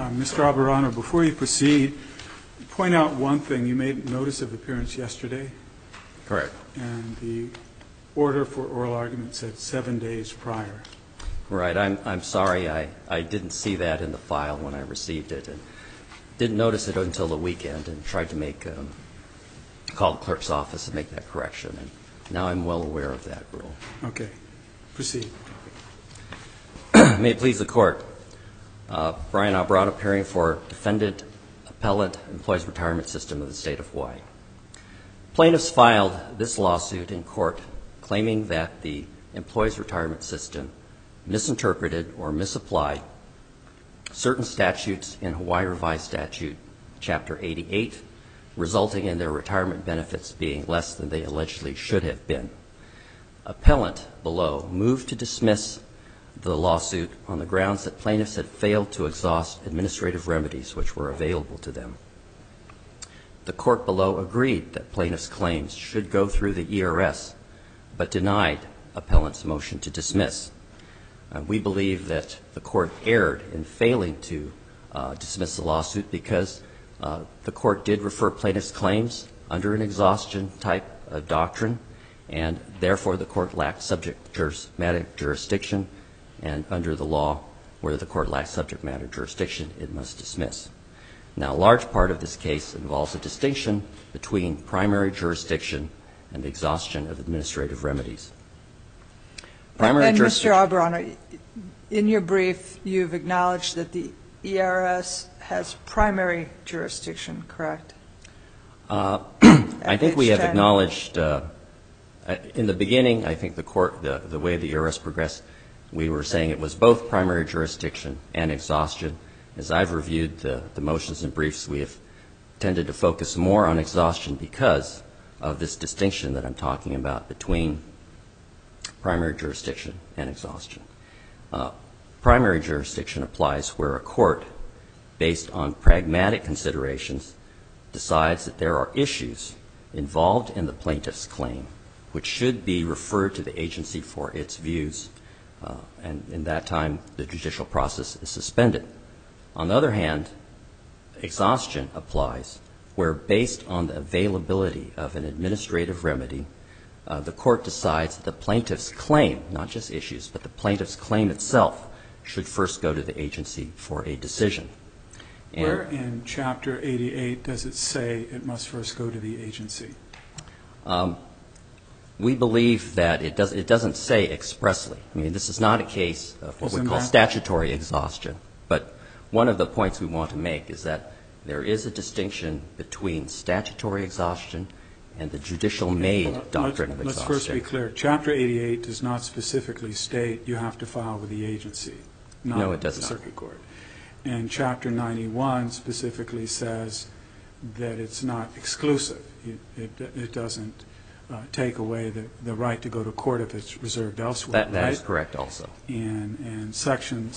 Mr. Albarano, before you proceed, point out one thing. You made notice of appearance yesterday. Correct. And the order for oral argument said 7 days prior. Right. I'm sorry. I didn't see that in the file when I received it, and didn't notice it until the weekend, and tried to call the clerk's office and make that correction. And now I'm well aware of that rule. Okay. Proceed. May it please the Court. Brian Albarano, appearing for Defendant Appellant Employees Retirement System of the State of Hawaii. Plaintiffs filed this lawsuit in court claiming that the Employees Retirement System misinterpreted or misapplied certain statutes in Hawaii Revised Statute Chapter 88, resulting in their retirement benefits being less than they allegedly should have been. Appellant below moved to dismiss the lawsuit on the grounds that plaintiffs had failed to exhaust administrative remedies which were available to them. The court below agreed that plaintiffs' claims should go through the ERS, but denied appellant's motion to dismiss. We believe that the court erred in failing to dismiss the lawsuit because the court did refer plaintiffs' claims under an exhaustion type of doctrine, and therefore the court lacked subject matter jurisdiction, and under the law, where the court lacks subject matter jurisdiction, it must dismiss. Now, a large part of this case involves a distinction between primary jurisdiction and the exhaustion of administrative remedies. Mr. Albarano, in your brief, you've acknowledged that the ERS has primary jurisdiction, correct? I think we have acknowledged, in the beginning, I think the court, the way the ERS progressed, we were saying it was both primary jurisdiction and exhaustion. As I've reviewed the motions and briefs, we have tended to focus more on exhaustion because of this distinction that I'm talking about between primary jurisdiction and exhaustion. Primary jurisdiction applies where a court, based on pragmatic considerations, decides that there are issues involved in the plaintiff's claim which should be referred to the agency for its views, and in that time the judicial process is suspended. On the other hand, exhaustion applies where, based on the availability of an administrative remedy, the court decides that the plaintiff's claim, not just issues, but the plaintiff's claim itself should first go to the agency for a decision. Where in Chapter 88 does it say it must first go to the agency? We believe that it doesn't say expressly. I mean, this is not a case of what we call statutory exhaustion. But one of the points we want to make is that there is a distinction between statutory exhaustion and the judicial-made doctrine of exhaustion. Let's first be clear. Chapter 88 does not specifically state you have to file with the agency, not the circuit court. And Chapter 91 specifically says that it's not exclusive. It doesn't take away the right to go to court if it's reserved elsewhere. That is correct also. And Section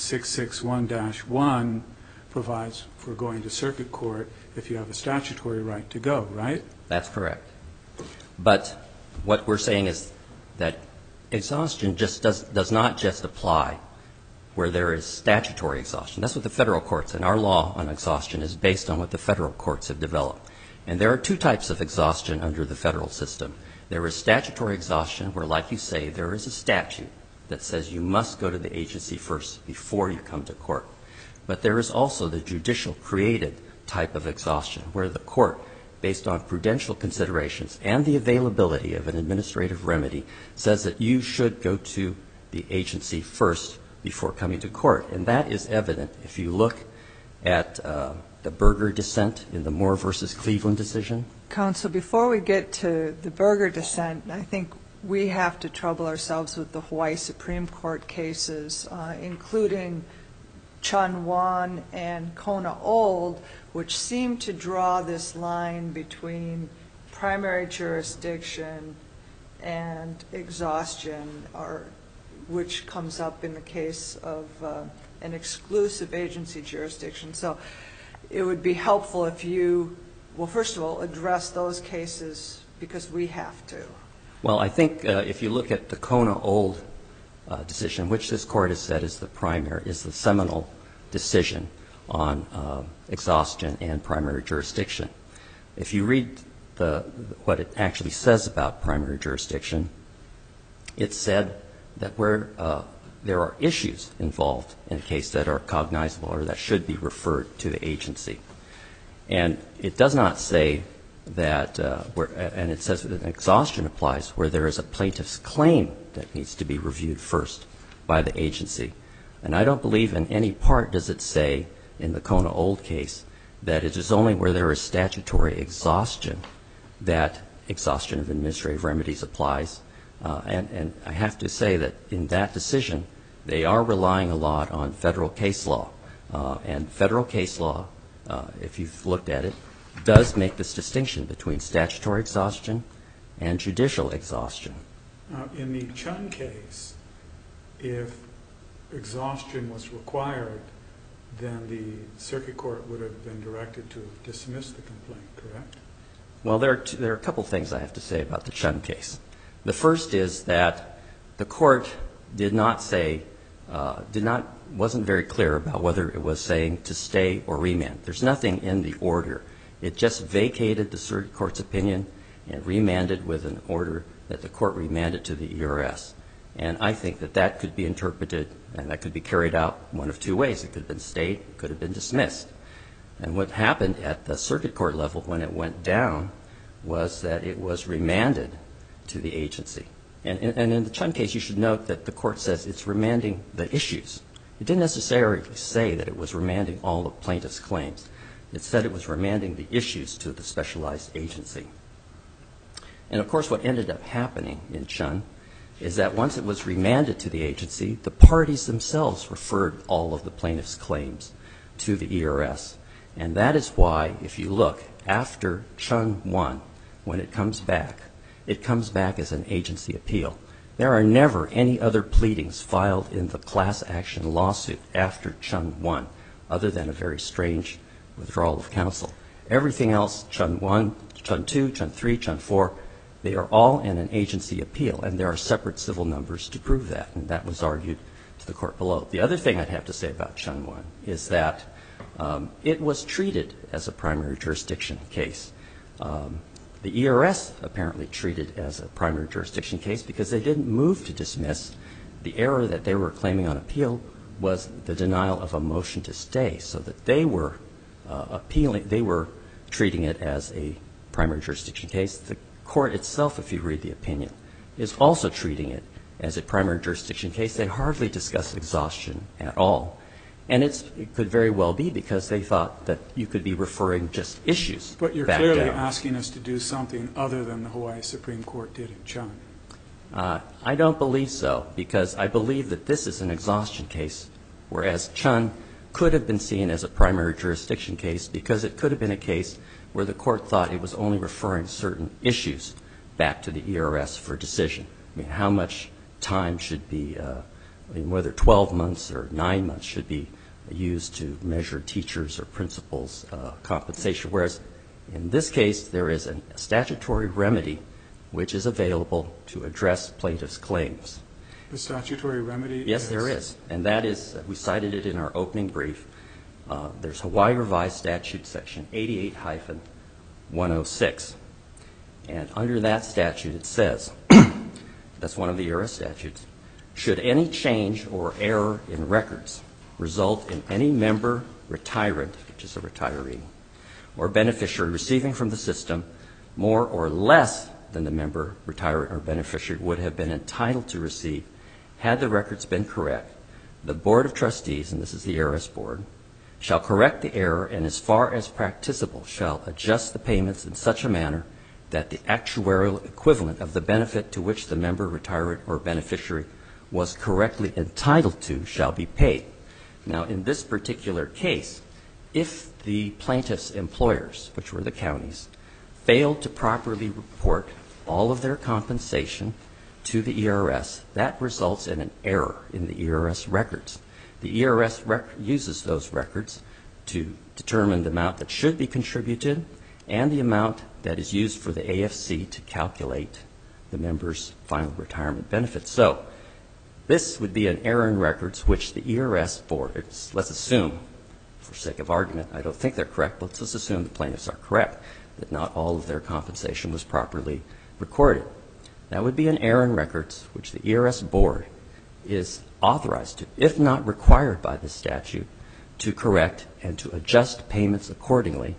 661-1 provides for going to circuit court if you have a statutory right to go, right? That's correct. But what we're saying is that exhaustion just does not just apply where there is statutory exhaustion. That's what the federal courts, and our law on exhaustion is based on what the federal courts have developed. And there are two types of exhaustion under the federal system. There is statutory exhaustion where, like you say, there is a statute that says you must go to the agency first before you come to court. But there is also the judicial-created type of exhaustion where the court, based on prudential considerations and the availability of an administrative remedy, says that you should go to the agency first before coming to court. And that is evident if you look at the Berger dissent in the Moore v. Cleveland decision. Counsel, before we get to the Berger dissent, I think we have to trouble ourselves with the Hawaii Supreme Court cases, including Chun Wan and Kona Old, which seem to draw this line between primary jurisdiction and exhaustion, which comes up in the case of an exclusive agency jurisdiction. So it would be helpful if you, well, first of all, address those cases because we have to. Well, I think if you look at the Kona Old decision, which this court has said is the primary, is the seminal decision on exhaustion and primary jurisdiction. If you read what it actually says about primary jurisdiction, it said that where there are issues involved in a case that are cognizable or that should be referred to the agency. And it does not say that, and it says that exhaustion applies where there is a plaintiff's claim that needs to be reviewed first by the agency. And I don't believe in any part does it say in the Kona Old case that it is only where there is statutory exhaustion that exhaustion of administrative remedies applies. And I have to say that in that decision, they are relying a lot on federal case law. And federal case law, if you've looked at it, does make this distinction between statutory exhaustion and judicial exhaustion. In the Chun case, if exhaustion was required, then the circuit court would have been directed to dismiss the complaint, correct? Well, there are a couple things I have to say about the Chun case. The first is that the court did not say, wasn't very clear about whether it was saying to stay or remand. There's nothing in the order. It just vacated the circuit court's opinion and remanded with an order that the court remanded to the ERS. And I think that that could be interpreted and that could be carried out one of two ways. It could have been stayed, it could have been dismissed. And what happened at the circuit court level when it went down was that it was remanded to the agency. And in the Chun case, you should note that the court says it's remanding the issues. It didn't necessarily say that it was remanding all the plaintiff's claims. It said it was remanding the issues to the specialized agency. And, of course, what ended up happening in Chun is that once it was remanded to the agency, the parties themselves referred all of the plaintiff's claims to the ERS. And that is why, if you look, after Chun 1, when it comes back as an agency appeal. There are never any other pleadings filed in the class action lawsuit after Chun 1, other than a very strange withdrawal of counsel. Everything else, Chun 1, Chun 2, Chun 3, Chun 4, they are all in an agency appeal, and there are separate civil numbers to prove that, and that was argued to the court below. The other thing I'd have to say about Chun 1 is that it was treated as a primary jurisdiction case. The ERS apparently treated it as a primary jurisdiction case because they didn't move to dismiss. The error that they were claiming on appeal was the denial of a motion to stay, so that they were treating it as a primary jurisdiction case. The court itself, if you read the opinion, is also treating it as a primary jurisdiction case. They hardly discuss exhaustion at all. And it could very well be because they thought that you could be referring just issues back down. But you're clearly asking us to do something other than the Hawaii Supreme Court did in Chun. I don't believe so, because I believe that this is an exhaustion case, whereas Chun could have been seen as a primary jurisdiction case because it could have been a case where the court thought it was only referring certain issues back to the ERS for decision. I mean, how much time should be, whether 12 months or 9 months should be used to measure teachers' or principals' compensation, whereas in this case there is a statutory remedy which is available to address plaintiff's claims. The statutory remedy? Yes, there is. And that is, we cited it in our opening brief. There's Hawaii Revised Statute Section 88-106. And under that statute it says, that's one of the ERS statutes, should any change or error in records result in any member retirant, which is a retiree, or beneficiary receiving from the system more or less than the member retirant or beneficiary would have been entitled to receive had the records been correct, the Board of Trustees, and this is the ERS Board, shall correct the error and as far as practicable shall adjust the payments in such a manner that the actuarial equivalent of the benefit to which the member retirant or beneficiary was correctly entitled to shall be paid. Now, in this particular case, if the plaintiff's employers, which were the counties, failed to properly report all of their compensation to the ERS, that results in an error in the ERS records. The ERS uses those records to determine the amount that should be contributed and the amount that is used for the AFC to calculate the member's final retirement benefits. So this would be an error in records which the ERS Board, let's assume for sake of argument, I don't think they're correct, but let's just assume the plaintiffs are correct, that not all of their compensation was properly recorded. That would be an error in records which the ERS board is authorized to, if not required by the statute, to correct and to adjust payments accordingly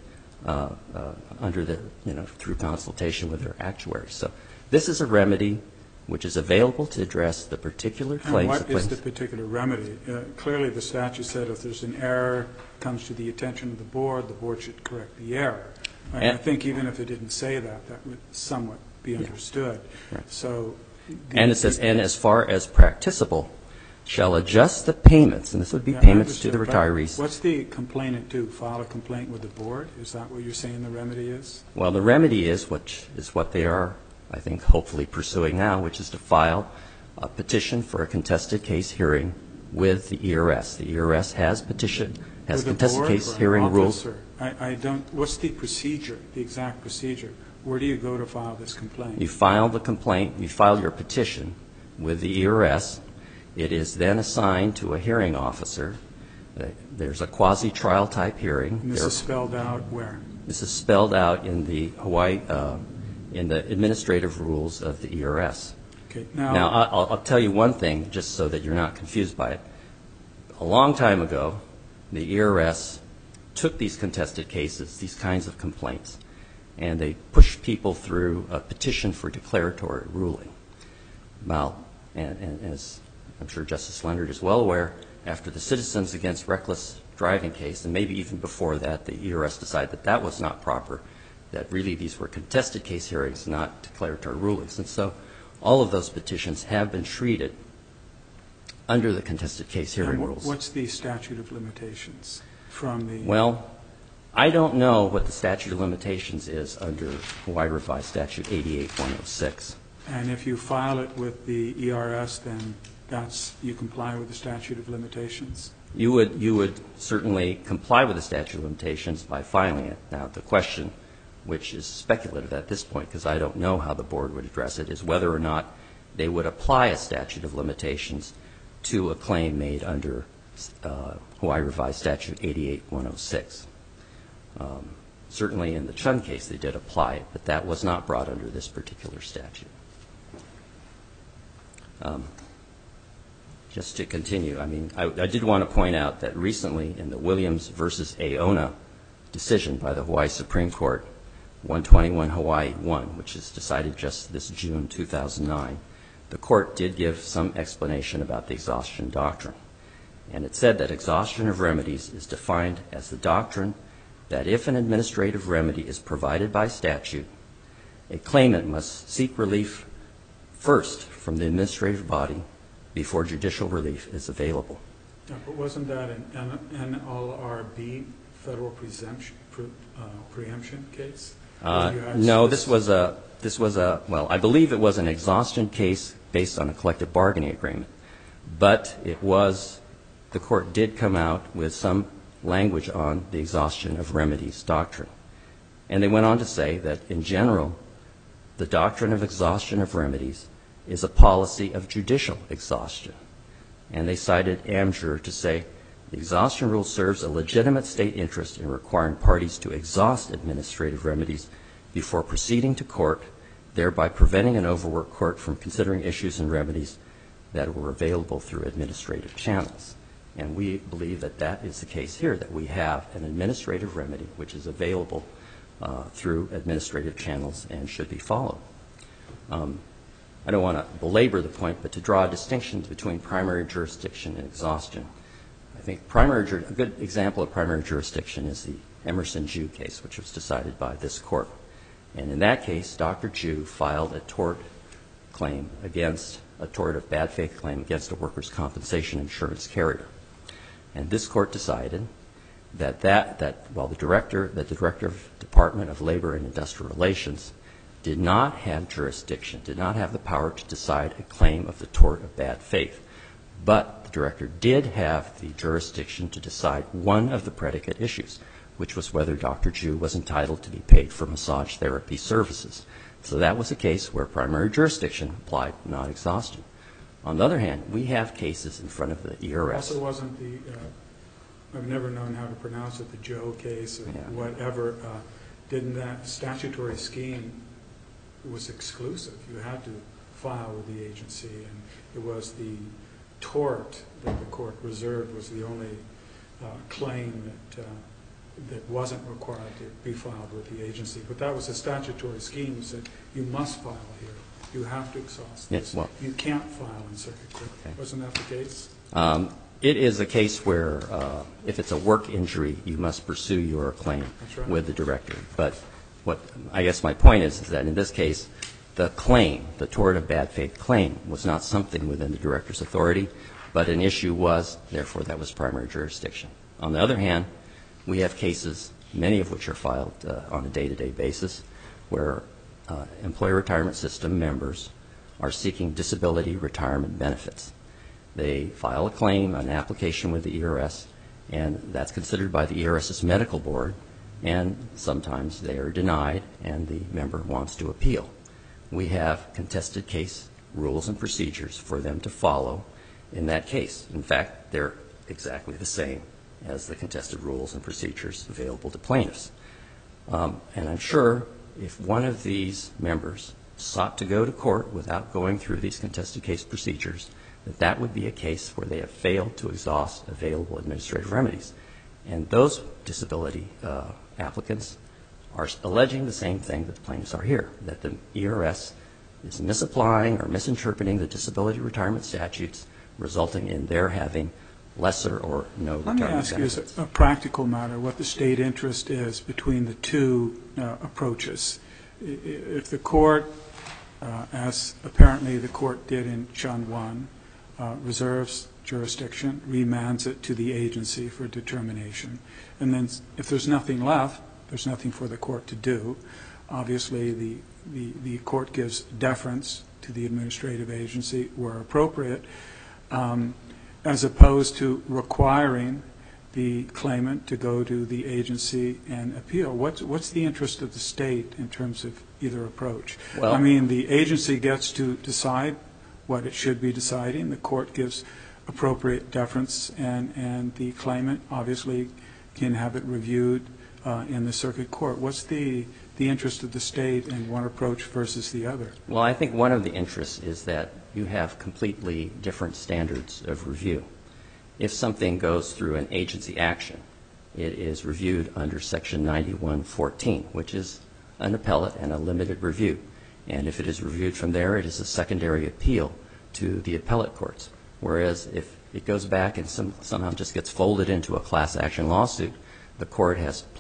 under the, through consultation with their actuaries. So this is a remedy which is available to address the particular claims. And what is the particular remedy? Clearly the statute said if there's an error comes to the attention of the board should correct the error. I think even if it didn't say that, that would somewhat be understood. Right. So, and it says, and as far as practicable, shall adjust the payments, and this would be payments to the retirees. What's the complainant do? File a complaint with the board? Is that what you're saying the remedy is? Well, the remedy is, which is what they are, I think, hopefully pursuing now, which is to file a petition for a contested case hearing with the ERS. The ERS has contested case hearing rules. I don't, what's the procedure, the exact procedure? Where do you go to file this complaint? You file the complaint, you file your petition with the ERS. It is then assigned to a hearing officer. There's a quasi-trial type hearing. And this is spelled out where? This is spelled out in the Hawaii, in the administrative rules of the ERS. Okay. Now I'll tell you one thing, just so that you're not confused by it. A long time ago, the ERS took these contested cases, these kinds of complaints, and they pushed people through a petition for declaratory ruling. Well, and as I'm sure Justice Leonard is well aware, after the Citizens Against Reckless Driving case, and maybe even before that, the ERS decided that that was not proper, that really these were contested case hearings, not declaratory rulings. And so all of those petitions have been treated under the contested case hearing rules. What's the statute of limitations from the? Well, I don't know what the statute of limitations is under Hawaii Revised Statute 88-106. And if you file it with the ERS, then you comply with the statute of limitations? You would certainly comply with the statute of limitations by filing it. Now, the question, which is speculative at this point because I don't know how the board would address it, is whether or not they would apply a statute of limitations to a claim made under Hawaii Revised Statute 88-106. Certainly in the Chun case they did apply it, but that was not brought under this particular statute. Just to continue, I mean, I did want to point out that recently in the Williams versus Aona decision by the Hawaii Supreme Court, 121 Hawaii 1, which is decided just this June 2009, the court did give some explanation about the exhaustion doctrine. And it said that exhaustion of remedies is defined as the doctrine that if an administrative remedy is provided by statute, a claimant must seek relief first from the administrative body before judicial relief is available. Yeah, but wasn't that an NLRB, federal preemption case? No, this was a, well, I believe it was an exhaustion case based on a collective bargaining agreement. But it was, the court did come out with some language on the exhaustion of remedies doctrine. And they went on to say that in general, the doctrine of exhaustion of remedies is a policy of judicial exhaustion. And they cited Amjur to say the exhaustion rule serves a legitimate state interest in requiring parties to exhaust administrative remedies before proceeding to court, thereby preventing an overworked court from considering issues and remedies that were available through administrative channels. And we believe that that is the case here, that we have an administrative remedy which is available through administrative channels and should be followed. I don't want to belabor the point, but to draw a distinction between primary jurisdiction and exhaustion. I think a good example of primary jurisdiction is the Emerson Jew case, which was decided by this court. And in that case, Dr. Jew filed a tort claim against, a tort of bad faith claim against a workers' compensation insurance carrier. And this court decided that while the director of Department of Labor and Industrial Relations did not have jurisdiction, did not have the power to decide a claim of the tort of bad faith, but the director did have the jurisdiction to decide one of the predicate issues, which was whether Dr. Jew was entitled to be paid for massage therapy services. So that was a case where primary jurisdiction applied, not exhaustion. On the other hand, we have cases in front of the ERS. Also wasn't I've never known how to pronounce it, the Joe case or Yeah. whatever, didn't that statutory scheme was exclusive. You had to file with the agency, and it was the tort that the court reserved was the only claim that wasn't required to be filed with the agency. But that was a statutory scheme that said you must file here. You have to exhaust this. Yes, well, you can't file in circuit court. Okay. Wasn't that the case? It is a case where if it's a work injury, you must pursue your claim with the director. But what I guess my point is that in this case, the claim, the tort of bad faith claim, was not something within the director's authority, but an issue was, therefore that was primary jurisdiction. On the other hand, we have cases, many of which are filed on a day-to-day basis, where employee retirement system members are seeking disability retirement benefits. They file a claim, an application with the ERS, and that's considered by the ERS's medical board, and sometimes they are denied and the member wants to appeal. We have contested case rules and procedures for them to follow in that case. In fact, they're exactly the same as the contested rules and procedures available to plaintiffs. And I'm sure if one of these members sought to go to court without going through these contested case procedures, that would be a case where they have failed to exhaust available administrative remedies. And those disability applicants are alleging the same thing that the plaintiffs are here, that the ERS is misapplying or misinterpreting the disability retirement statutes, resulting in their having lesser or no retirement benefits. Let me ask you as a practical matter what the state interest is between the two approaches. If the court, as apparently the court did in Chun 1, reserves jurisdiction, remands it to the agency for determination, and then if there's nothing left, there's nothing for the court to do. Obviously, the court gives deference to the administrative agency where appropriate, as opposed to requiring the claimant to go to the agency and appeal. What's the interest of the state in terms of either approach? Well, I mean, the agency gets to decide what it should be deciding. The court gives appropriate deference, and the claimant obviously can have it reviewed in the circuit court. What's the interest of the state in one approach versus the other? Well, I think one of the interests is that you have completely different standards of review. If something goes through an agency action, it is reviewed under Section 9114, which is an appellate and a limited review. And if it is reviewed from there, it is a secondary appeal to the appellate courts. Whereas if it goes back and somehow just gets folded into a class action lawsuit, the trial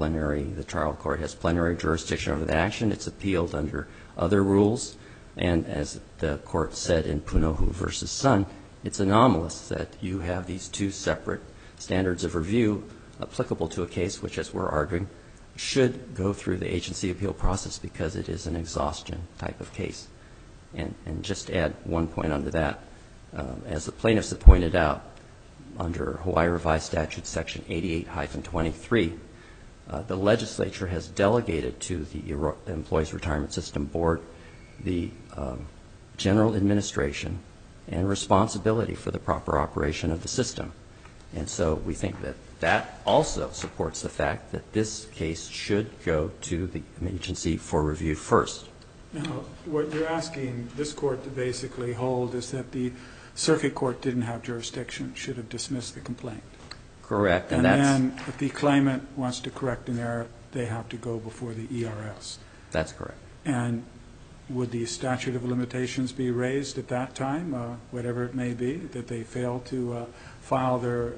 court has plenary jurisdiction over the action. It's appealed under other rules. And as the court said in Punohu v. Sun, it's anomalous that you have these two separate standards of review applicable to a case which, as we're arguing, should go through the agency appeal process because it is an exhaustion type of case. And just to add one point onto that, as the plaintiffs have pointed out, under Hawaii Revised Statute Section 88-23, the legislature has delegated to the Employees Retirement System Board the general administration and responsibility for the proper operation of the system. And so we think that that also supports the fact that this case should go to the agency for review first. Now, what you're asking this court to basically hold is that the circuit court didn't have jurisdiction, should have dismissed the complaint. Correct. And then if the claimant wants to correct an error, they have to go before the ERS. That's correct. And would the statute of limitations be raised at that time, whatever it may be, that they fail to file their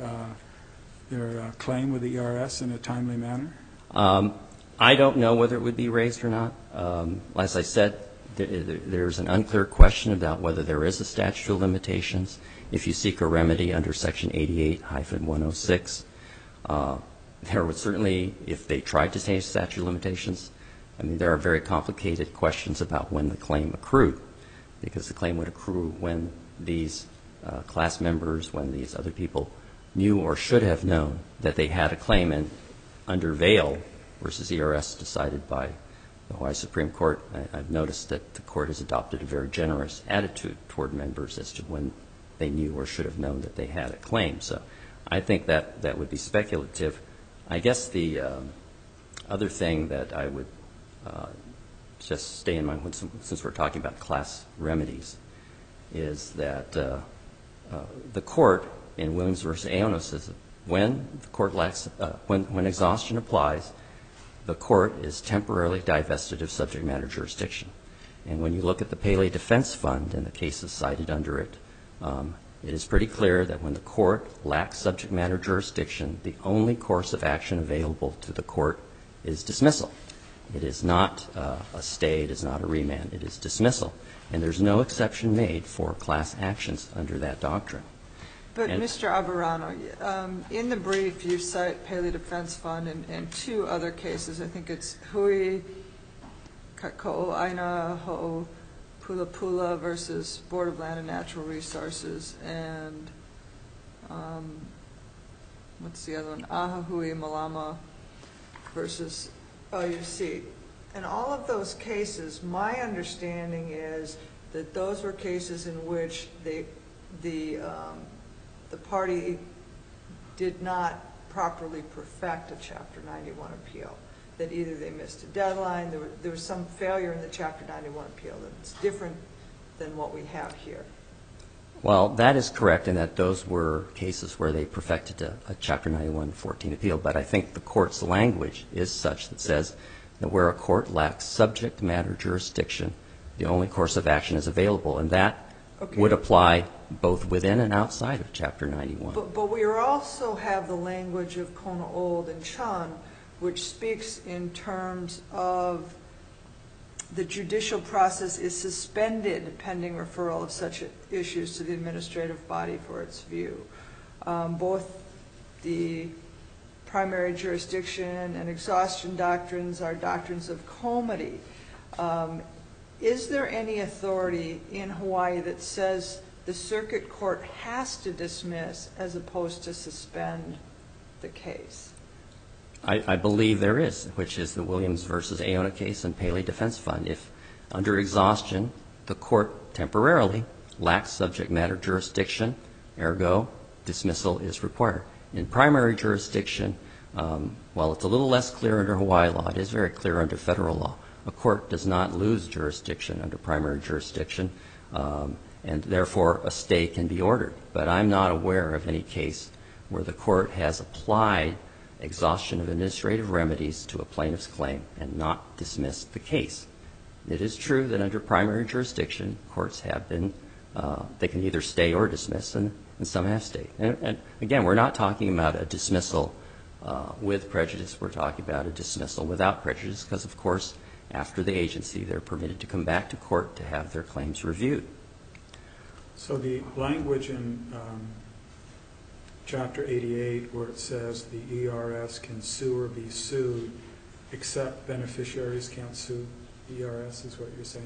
claim with the ERS in a timely manner? I don't know whether it would be raised or not. As I said, there's an unclear question about whether there is a statute of limitations. If you seek a remedy under Section 88-106, there would certainly, if they tried to change statute of limitations, I mean, there are very complicated questions about when the claim accrued, because the claim would accrue when these class members, when these other people knew or should have known that they had a claim, and under Vail versus ERS decided by the Hawaii Supreme Court, I've noticed that the court has adopted a very generous attitude toward members as to when they knew or should have known that they had a claim. So I think that would be speculative. I guess the other thing that I would just stay in mind, since we're talking about class remedies, is that the court in Williams v. Aono says that when the court lacks, when exhaustion applies, the court is temporarily divested of subject matter jurisdiction. And when you look at the Paley Defense Fund and the cases cited under it, it is pretty clear that when the court lacks subject matter jurisdiction, the only course of action available to the court is dismissal. It is not a stay, it is not a remand, it is dismissal. And there's no exception made for class actions under that doctrine. But, Mr. Aberrano, in the brief you cite Paley Defense Fund and two other cases. I think it's Hui Kako'aina Ho'opulapula versus Board of Land and Natural Resources, and what's the other one? Ahahui Malama versus LUC. In all of those cases, my understanding is that those were cases in which the party did not properly perfect a Chapter 91 appeal, that either they missed a deadline, there was some failure in the Chapter 91 appeal that's different than what we have here. Well, that is correct in that those were cases where they perfected a Chapter 91-14 appeal, but I think the court's language is such that says that where a court lacks subject matter jurisdiction, the only course of action is available, and that would apply both within and outside of Chapter 91. But we also have the language of Kona Old and Chun, which speaks in terms of the judicial process is suspended pending referral of such issues to the administrative body for its view. Both the primary jurisdiction and exhaustion doctrines are doctrines of comity. Is there any authority in Hawaii that says the circuit court has to dismiss as opposed to suspend the case? I believe there is, which is the Williams versus Aono case and Paley Defense Fund. If under exhaustion the court temporarily lacks subject matter jurisdiction, ergo dismissal is required. In primary jurisdiction, while it's a little less clear under Hawaii law, it is very clear under federal law. A court does not lose jurisdiction under primary jurisdiction, and therefore a stay can be ordered. But I'm not aware of any case where the court has applied exhaustion of administrative remedies to a plaintiff's claim and not dismissed the case. It is true that under primary jurisdiction, courts have been, they can either stay or dismiss, and some have stayed. And again, we're not talking about a dismissal with prejudice. We're talking about a dismissal without prejudice because, of course, after the agency, they're permitted to come back to court to have their claims reviewed. So the language in Chapter 88 where it says the ERS can sue or be sued except beneficiaries can't sue the ERS is what you're saying?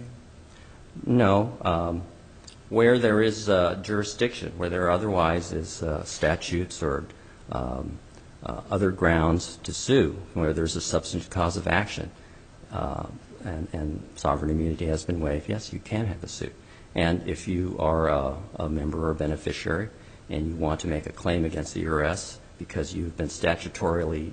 No. Where there is jurisdiction, where there otherwise is statutes or other grounds to sue, where there's a substantive cause of action, and sovereign immunity has been waived, yes, you can have a suit. And if you are a member or beneficiary and you want to make a claim against the ERS because you've been statutorily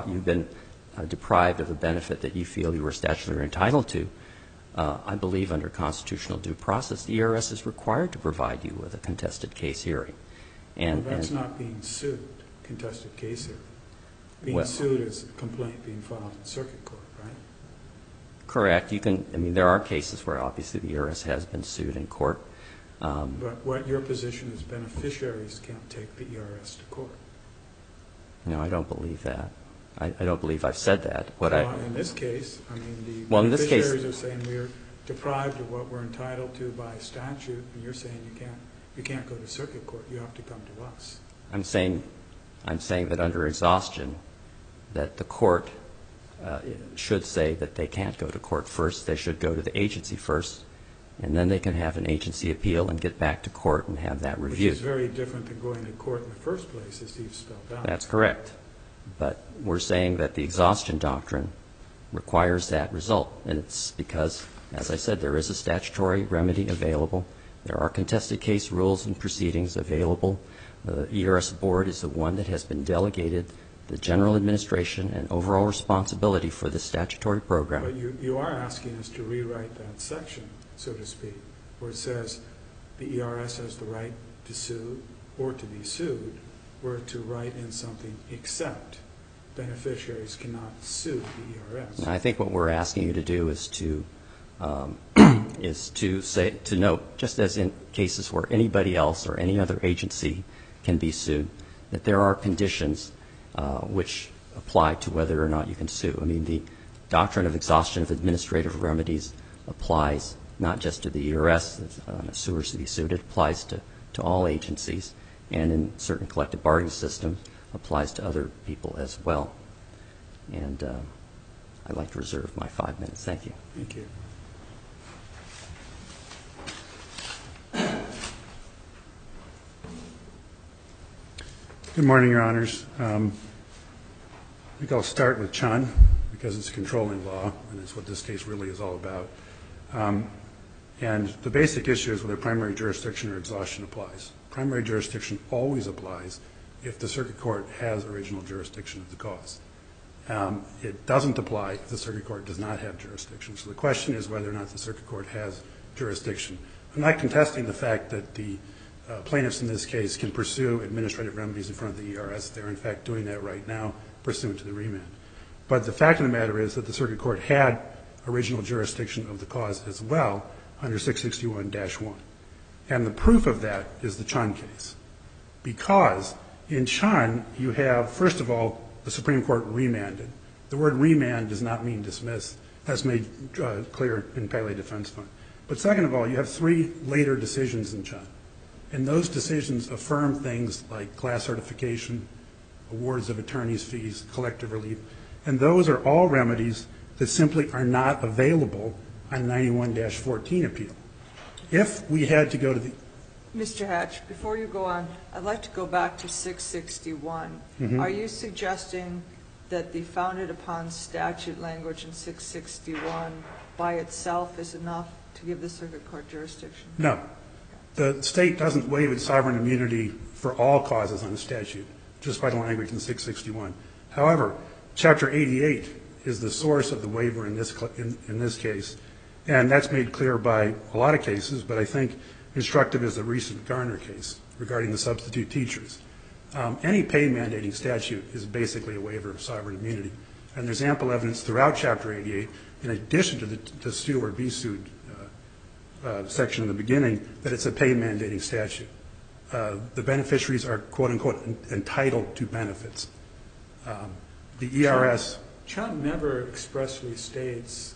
deprived of a benefit that you feel you were statutorily entitled to, I believe under constitutional due process, the ERS is required to provide you with a contested case hearing. And that's not being sued, contested case hearing. Being sued is a complaint being filed in circuit court, right? Correct. You can. I mean, there are cases where obviously the ERS has been sued in court. But what your position is beneficiaries can't take the ERS to court. No, I don't believe that. I don't believe I've said that. In this case, I mean, the beneficiaries are saying we're deprived of what we're entitled to by statute, and you're saying you can't go to circuit court. You have to come to us. I'm saying that under exhaustion, that the court should say that they can't go to court first. They should go to the agency first, and then they can have an agency appeal and get back to court and have that reviewed. Which is very different than going to court in the first place, as you've spelled out. That's correct. But we're saying that the exhaustion doctrine requires that result. And it's because, as I said, there is a statutory remedy available There are contested case rules and proceedings available. The ERS board is the one that has been delegated the general administration and overall responsibility for this statutory program. But you are asking us to rewrite that section, so to speak, where it says the ERS has the right to sue or to be sued, or to write in something except beneficiaries cannot sue the ERS. And I think what we're asking you to do is to note, just as in cases where anybody else or any other agency can be sued, that there are conditions which apply to whether or not you can sue. I mean, the doctrine of exhaustion of administrative remedies applies not just to the ERS, suers to be sued, it applies to all agencies, and in certain collective bargaining systems applies to other people as well. And I'd like to reserve my 5 minutes. Thank you. Thank you. Good morning, Your Honors. I think I'll start with Chun because it's controlling law, and it's what this case really is all about. And the basic issue is whether primary jurisdiction or exhaustion applies. Primary jurisdiction always applies if the circuit court has original jurisdiction of the cause. It doesn't apply if the circuit court does not have jurisdiction. So the question is whether or not the circuit court has jurisdiction. I'm not contesting the fact that the plaintiffs in this case can pursue administrative remedies in front of the ERS. They're in fact doing that right now pursuant to the remand. But the fact of the matter is that the circuit court had original jurisdiction of the cause as well under 661-1. And the proof of that is the Chun case. Because in Chun you have, first of all, the Supreme Court remanded. The word remand does not mean dismiss. That's made clear in Pele Defense Fund. But second of all, you have 3 later decisions in Chun. And those decisions affirm things like class certification, awards of attorney's fees, collective relief. And those are all remedies that simply are not available on 91-14 appeal. If we had to go to the... Mr. Hatch, before you go on, I'd like to go back to 661. Mm-hmm. Are you suggesting that the founded upon statute language in 661 by itself is enough to give the circuit court jurisdiction? No. The state doesn't waive its sovereign immunity for all causes on the statute, just by the language in 661. However, Chapter 88 is the source of the waiver in this case, and that's made clear by a lot of cases, but I think instructive is the recent Garner case regarding the substitute teachers. Any pay mandating statute is basically a waiver of sovereign immunity, and there's ample evidence throughout Chapter 88, in addition to the sue or be sued section in the beginning, that it's a pay mandating statute. The beneficiaries are, quote unquote, entitled to benefits. The ERS... Chun never expressly states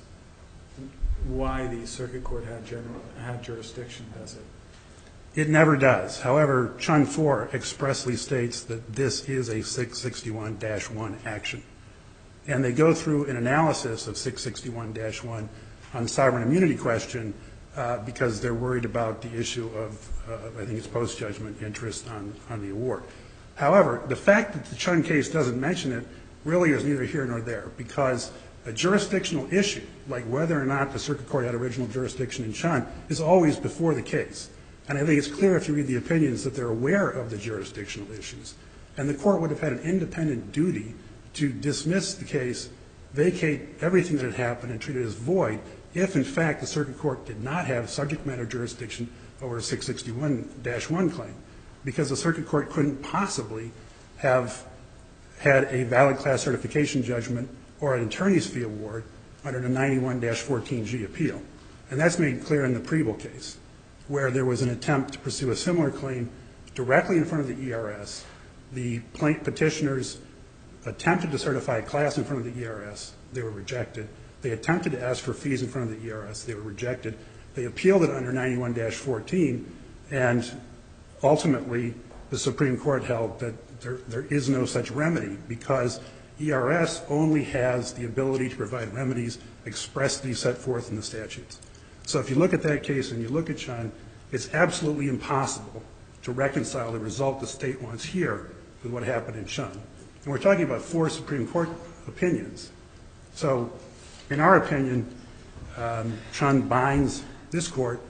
why the circuit court had jurisdiction, does it? It never does. However, Chun 4 expressly states that this is a 661-1 action. And they go through an analysis of 661-1 on the sovereign immunity question because they're worried about the issue of, I think it's post-judgment interest on the award. However, the fact that the Chun case doesn't mention it really is neither here nor there, because a jurisdictional issue, like whether or not the circuit court had original jurisdiction in Chun, is always before the case. And I think it's clear if you read the opinions that they're aware of the jurisdictional issues. And the court would have had an independent duty to dismiss the case, vacate everything that had happened, and treat it as void if, in fact, the circuit court did not have subject matter jurisdiction over a 661-1 claim, because the circuit court couldn't possibly have had a valid class certification judgment or an attorney's fee award under the 91-14G appeal. And that's made clear in the Preble case, where there was an attempt to pursue a similar claim directly in front of the ERS. The petitioners attempted to certify a class in front of the ERS. They were rejected. They attempted to ask for fees in front of the ERS. They were rejected. They appealed it under 91-14, and ultimately the Supreme Court held that there is no such remedy because ERS only has the ability to provide remedies expressly set forth in the statutes. So if you look at that case and you look at Chun, it's absolutely impossible to reconcile the result the state wants here with what happened in Chun. And we're talking about 4 Supreme Court opinions. So in our opinion, Chun binds this court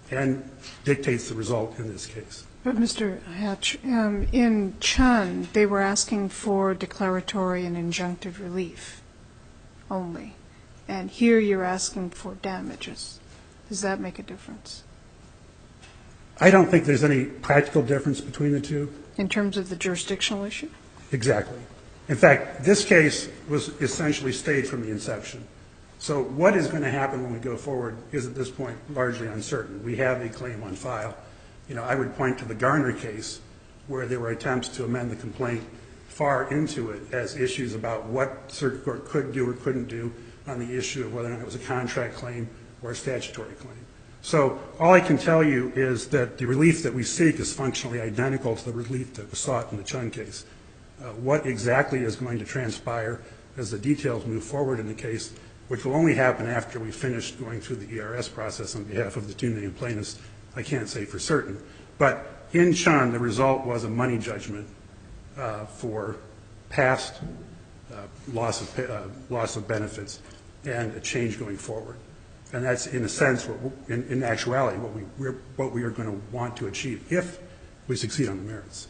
and dictates the result in this case. But, Mr. Hatch, in Chun, they were asking for declaratory and injunctive relief only. And here you're asking for damages. Does that make a difference? I don't think there's any practical difference between the two. In terms of the jurisdictional issue? Exactly. In fact, this case was essentially stayed from the inception. So what is going to happen when we go forward is at this point largely uncertain. We have a claim on file. I would point to the Garner case where there were attempts to amend the complaint far into it as issues about what circuit court could do or couldn't do on the issue of whether or not it was a contract claim or a statutory claim. So all I can tell you is that the relief that we seek is functionally identical to the relief that was sought in the Chun case. What exactly is going to transpire as the details move forward in the case, which will only happen after we finish going through the ERS process on behalf of the two named plaintiffs, I can't say for certain. But in Chun, the result was a money judgment for past loss of benefits and a change going forward. And that's, in a sense, in actuality, what we are going to want to achieve if we succeed on the merits.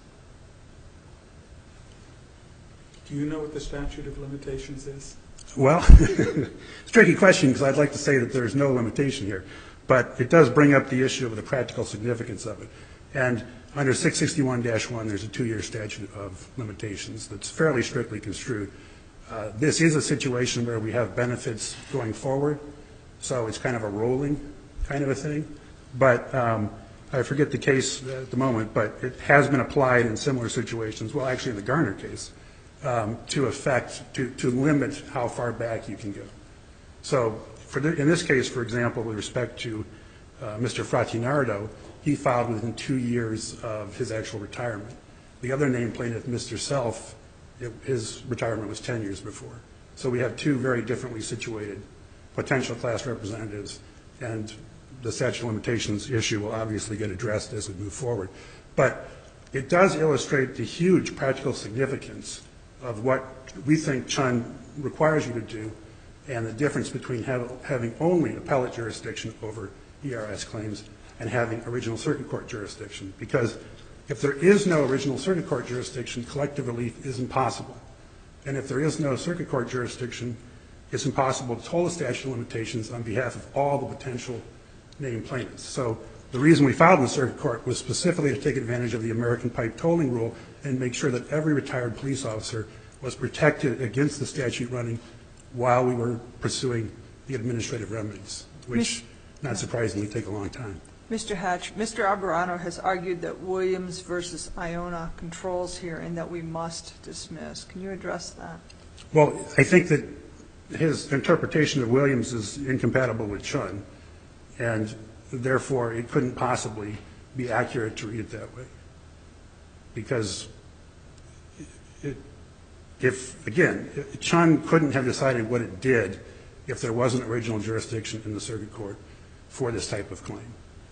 Do you know what the statute of limitations is? Well, it's a tricky question because I'd like to say that there's no limitation here. But it does bring up the issue of the practical significance of it. And under 661-1, there's a 2-year statute of limitations that's fairly strictly construed. This is a situation where we have benefits going forward, so it's kind of a rolling kind of a thing. But I forget the case at the moment, but it has been applied in similar situations, well, actually in the Garner case, to limit how far back you can go. So in this case, for example, with respect to Mr. Fratinardo, he filed within 2 years of his actual retirement. The other named plaintiff, Mr. Self, his retirement was 10 years before. So we have two very differently situated potential class representatives, and the statute of limitations issue will obviously get addressed as we move forward. But it does illustrate the huge practical significance of what we think Chun requires you to do and the difference between having only appellate jurisdiction over ERS claims and having original circuit court jurisdiction. Because if there is no original circuit court jurisdiction, collective relief is impossible. And if there is no circuit court jurisdiction, it's impossible to toll the statute of limitations on behalf of all the potential named plaintiffs. So the reason we filed in the circuit court was specifically to take advantage of the American pipe tolling rule and make sure that every retired police officer was protected against the statute running while we were pursuing the administrative remedies, which, not surprisingly, take a long time. Mr. Hatch, Mr. Alvarado has argued that Williams versus Iona controls here and that we must dismiss. Can you address that? Well, I think that his interpretation of Williams is incompatible with Chun, and therefore it couldn't possibly be accurate to read it that way. Because if Chun couldn't have decided what it did if there wasn't original jurisdiction in the circuit court for this type of claim.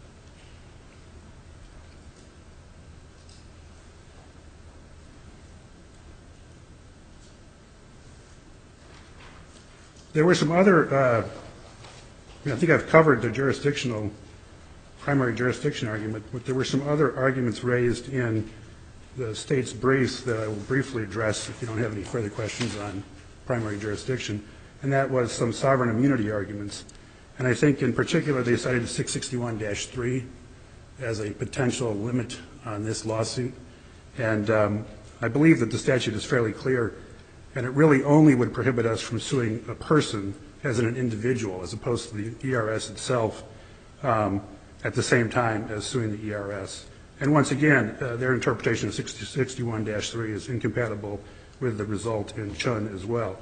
There were some other, I think I've covered the primary jurisdiction argument, but there were some other arguments raised in the state's briefs that I will briefly address if you don't have any further questions on primary jurisdiction, and that was some sovereign immunity arguments. And I think in particular they cited 661-3 as a potential limit on this lawsuit. And I believe that the statute is fairly clear, and it really only would prohibit us from suing a person as an individual as opposed to the ERS itself at the same time as suing the ERS. And once again, their interpretation of 661-3 is incompatible with the result in Chun as well.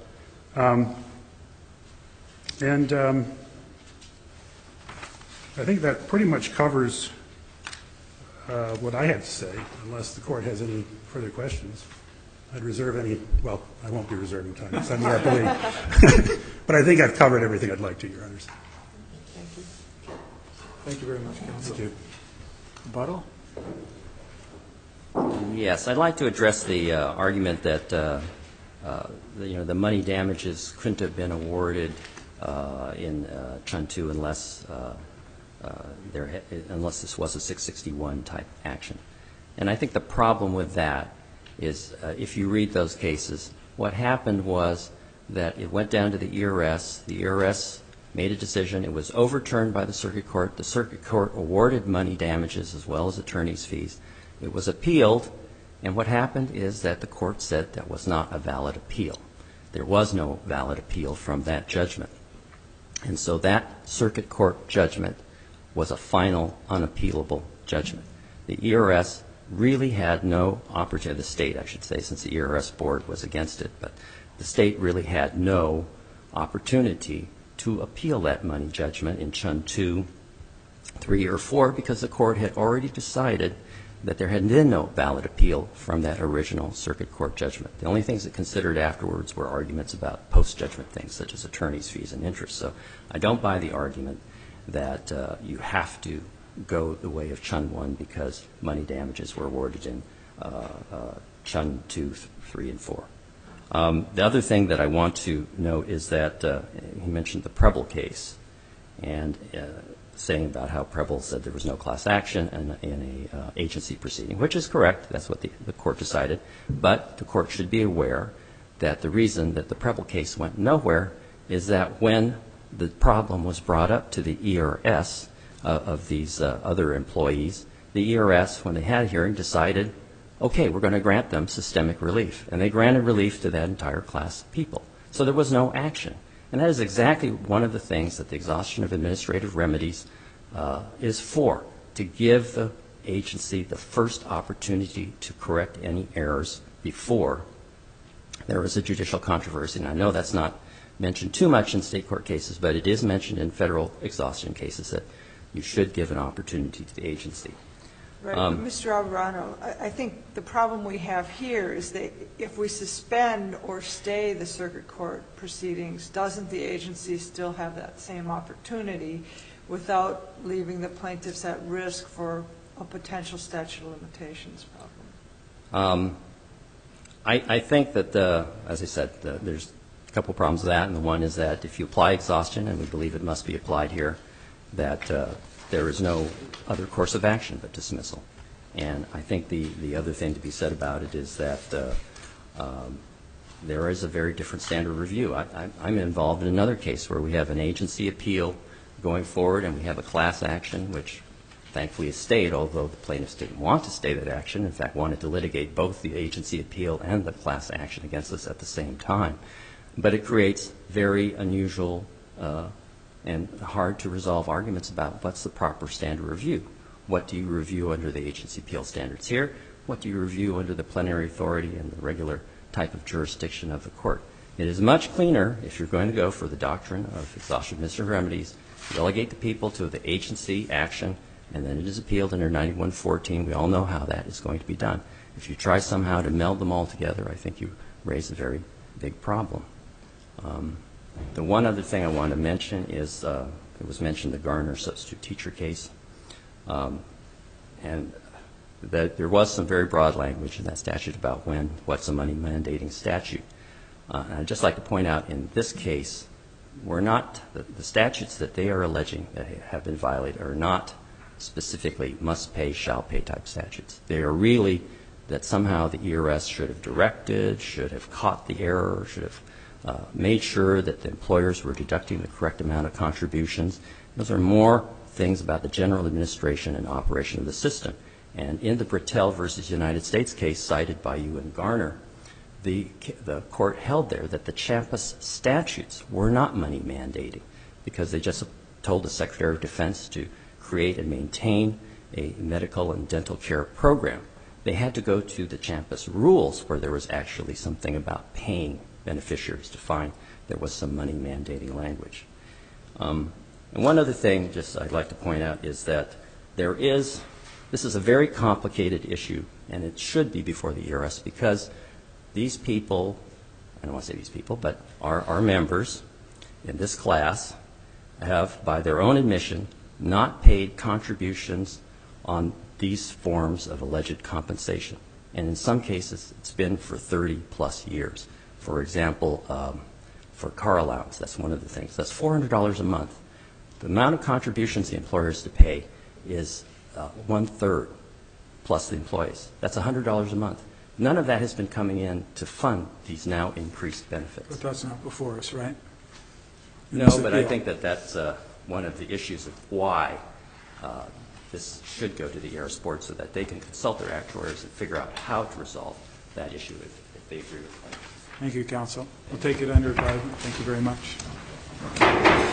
And I think that pretty much covers what I had to say, unless the Court has any further questions. I'd reserve any, well, I won't be reserving time because I'm the appellee. But I think I've covered everything I'd like to, Your Honors. Thank you. Thank you very much, counsel. Thank you. Buttle? Yes, I'd like to address the argument that the money damages couldn't have been awarded in Chun 2 unless unless this was a 661 type action. And I think the problem with that is if you read those cases, what happened was that it went down to the ERS. The ERS made a decision. It was overturned by the circuit court. The circuit court awarded money damages as well as attorney's fees. It was appealed, and what happened is that the court said that was not a valid appeal. There was no valid appeal from that judgment. And so that circuit court judgment was a final, unappealable judgment. The ERS really had no opportunity, the state, I should say, since the ERS board was against it, but the state really had no opportunity to appeal that money judgment in Chun 2, 3, or 4 because the court had already decided that there had been no valid appeal from that original circuit court judgment. The only things it considered afterwards were arguments about post-judgment things such as attorney's fees and interest. So I don't buy the argument that you have to go the way of Chun 1 because money damages were awarded in Chun 2, 3, and 4. The other thing that I want to note is that he mentioned the Preble case and saying about how Preble said there was no class action in a agency proceeding, which is correct. That's what the court decided. But the court should be aware that the reason that the Preble case went nowhere is that when the problem was brought up to the ERS of these other employees, the ERS, when they had a hearing, decided, okay, we're going to grant them systemic relief. And they granted relief to that entire class of people. So there was no action. And that is exactly one of the things that the exhaustion of administrative remedies is for, to give the agency the first opportunity to correct any errors before there is a judicial controversy. And I know that's not mentioned too much in state court cases, but it is mentioned in federal exhaustion cases that you should give an opportunity to the agency. Right. Mr. Alvarado, I think the problem we have here is that if we suspend or stay the circuit court proceedings, doesn't the agency still have that same opportunity without leaving the plaintiffs at risk for a potential statute of limitations problem? I think that, as I said, there's a couple problems with that, and the one is that if you apply exhaustion, and we believe it must be applied here, that there is no other course of action but dismissal. And I think the other thing to be said about it is that there is a very different standard of review. I'm involved in another case where we have an agency appeal going forward, and we have a class action, which thankfully is stayed, although the plaintiffs didn't want to stay that action. In fact, wanted to litigate both the agency appeal and the class action against us at the same time. But it creates very unusual and hard to resolve arguments about what's the proper standard review. What do you review under the agency appeal standards here? What do you review under the plenary authority and the regular type of jurisdiction of the court? It is much cleaner, if you're going to go for the doctrine of exhaustion of administrative remedies, delegate the people to the agency action, and then it is appealed under 9114. We all know how that is going to be done. If you try somehow to meld them all together, I think you raise a very big problem. The one other thing I want to mention is, it was mentioned the Garner substitute teacher case, and that there was some very broad language in that statute about what's a money mandating statute. And I'd just like to point out in this case, we're not, the statutes that they are alleging that have been violated are not specifically must pay, shall pay type statutes. They are really that somehow the ERS should have directed, should have caught the error, should have made sure that the employers were deducting the correct amount of contributions. Those are more things about the general administration and operation of the system. And in the Britell versus United States case cited by you and Garner, the court held there that the Champas statutes were not money mandating because they just told the Secretary of Defense to create and maintain a medical and dental care program. They had to go to the Champas rules where there was actually something about paying beneficiaries to find there was some money mandating language. And one other thing just I'd like to point out is that this is a very complicated issue, and it should be before the ERS because these people, I don't want to say these people, but our members in this class have, by their own admission, not paid contributions on these forms of alleged compensation. And in some cases, it's been for 30 plus years. For example, for car allowance, that's one of the things. That's $400 a month. The amount of contributions the employer is to pay is 1/3 plus the employees. That's $100 a month. None of that has been coming in to fund these now increased benefits. But that's not before us, right? No, but I think that that's one of the issues of why this should go to the Air Sports so that they can consult their actuaries and figure out how to resolve that issue if they agree with me. Thank you, counsel. We'll take it under advisement. Thank you very much.